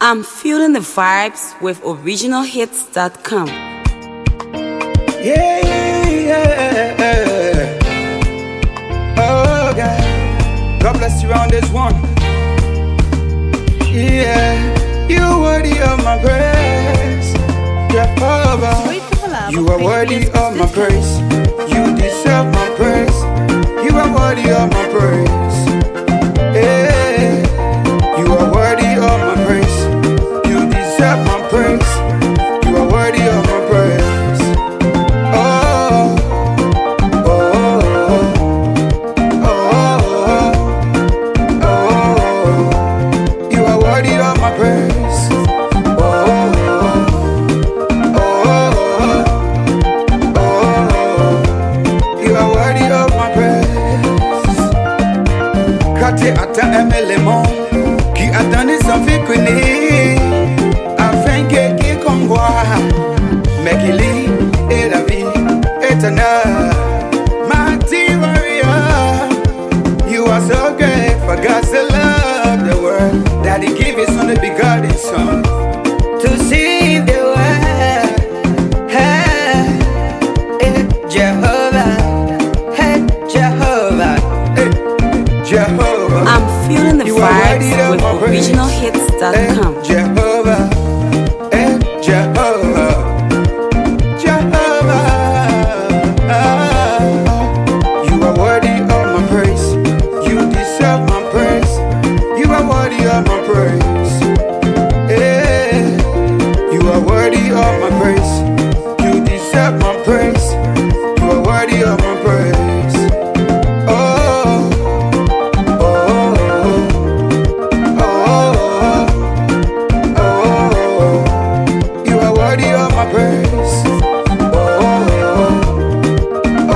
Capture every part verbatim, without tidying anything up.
I'm feeling the vibes with original hits dot com. Yeah, yeah, yeah. Oh, God. God bless you on this one. Yeah, you worthy of my praise. Jehovah, you are worthy of my praise. You deserve my praise. You are worthy of my praise. Yeah, you are worthy of my praise. You deserve my praise. You are worthy of my praise. Oh, oh, oh, oh, oh. You are worthy of my praise. Oh, oh, oh, you are worthy of my praise. Kate ata emelemon, ki atani sanfi kwini. Afenke ki kongwa, mekili elavi etana. Mighty warrior, you are so great. For God so loved the world that He gave His only begotten Son to save the world. Hey, hey, Jehovah, hey, Jehovah, hey, Jehovah. I'm feeling the You are vibes worthy of with my praise. original hits dot com. Hey, Jehovah, hey, Jehovah, Jehovah. You are worthy of my praise. You deserve my praise. You are worthy of my praise. Yeah, you are worthy of my praise. You deserve my praise. You are worthy of my praise. Oh, oh, oh, oh, oh. You are worthy of my praise. Oh, oh,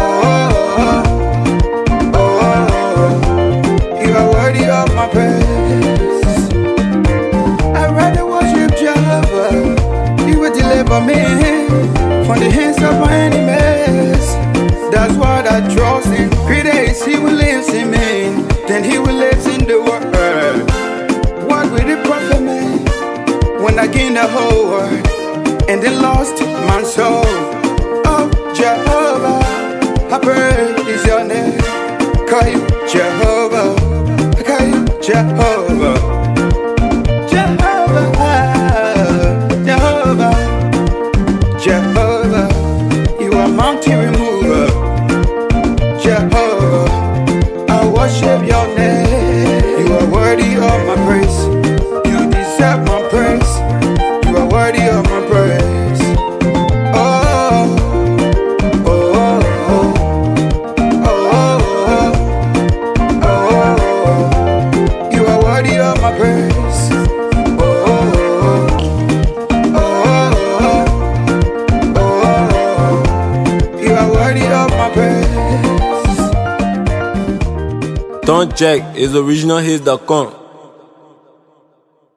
oh, oh. You are worthy of my praise. I'd rather worship Jehovah. He will deliver me from the hands of my enemies. That's what I trust in. Greater is He who lives in me than he who lives in the world. What will it profit me when I gain the whole world and then lost my soul? Oh, Jehovah, I praise your name. Call you Jehovah, I call you Jehovah. Jehovah, Jehovah, Jehovah, you are mountain remover. Jehovah, I worship your name. You are worthy of my praise. You deserve my praise. You are worthy of my praise. Oh, oh, oh, oh, oh, oh. You are worthy of my praise. Oh, oh, oh, oh. You are worthy of my praise. Don't check, it's original hits dot com.